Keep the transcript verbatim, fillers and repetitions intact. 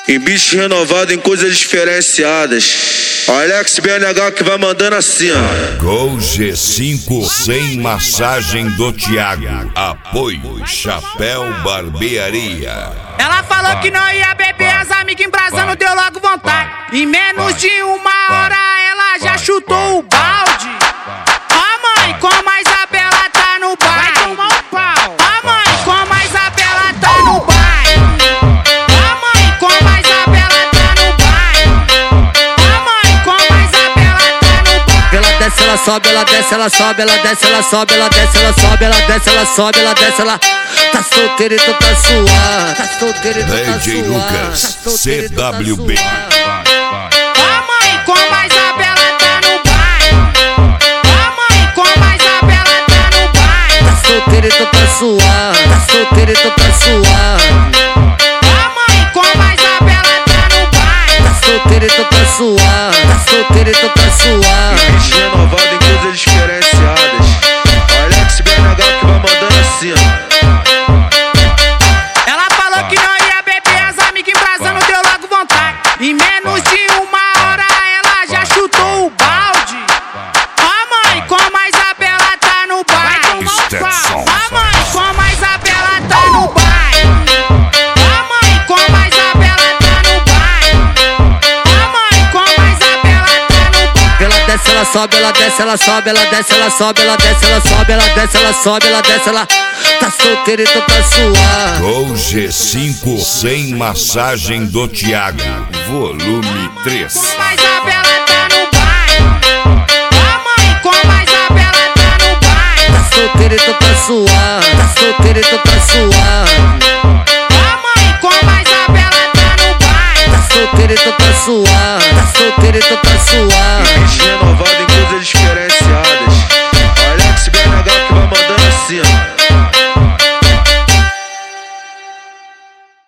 Em bicho renovado, em coisas diferenciadas. Alex B N H que vai mandando assim, ó. Gol G cinco sem massagem do Thiago. Apoio Chapéu Barbearia. Ela falou que não ia beber, as amigas embrasando, deu logo vontade. Em menos de uma hora ela já chutou o balde. Ó mãe, como a Isabela tá no baile. Vai tomar um pau. Ó mãe, como a Isabela tá no baile. Ó mãe, como a Isabela tá no baile. Ó mãe, como a Isabela tá no baile. Ela desce, ela sobe, ela desce, ela sobe, ela desce, ela sobe, ela desce, ela sobe, ela desce, ela sobe, ela desce, ela tá solteira e tu tá suave, tá solteira e tu tá D J Lucas, C W B. Ó mãe, como a Isabela tá no baile. Ó mãe, como a Isabela tá no baile. Tá solteira e tu tá suave, tá solteira e tu tá suave. Ó mãe, como a Isabela tá no baile. Tá solteira e tu tá suave, tá solteira e tu tá suave. Bicho renovado em coisas diferenciadas. Alex B N H que vai mandando assim, ó. Ela falou que não ia beber, as amigas embrasando, deu logo vontade. Em menos de uma hora ela já chutou o balde. Ó mãe, como a Isabela tá no baile. Vai tomar um pau. Ó mãe, como a Isabela tá no baile. Ó mãe, como a Isabela tá no baile. Ó mãe, como a Isabela tá no baile. Ela desce, ela sobe, ela desce, ela sobe, ela desce, ela sobe, ela desce, ela sobe, ela desce, ela sobe, ela desce, ela tá solteira e tu tá suave. Gol G cinco sem massagem do Thiago. Volume três. Como a Isabela tá no baile. Ó mãe, como a Isabela tá no baile. Tá solteira e tu tá suave, tá solteira e tu tá suave. Ó mãe, como a Isabela tá no baile. Tá solteira e tu tá suave, tá solteira e tu tá suave. Bicho renovado em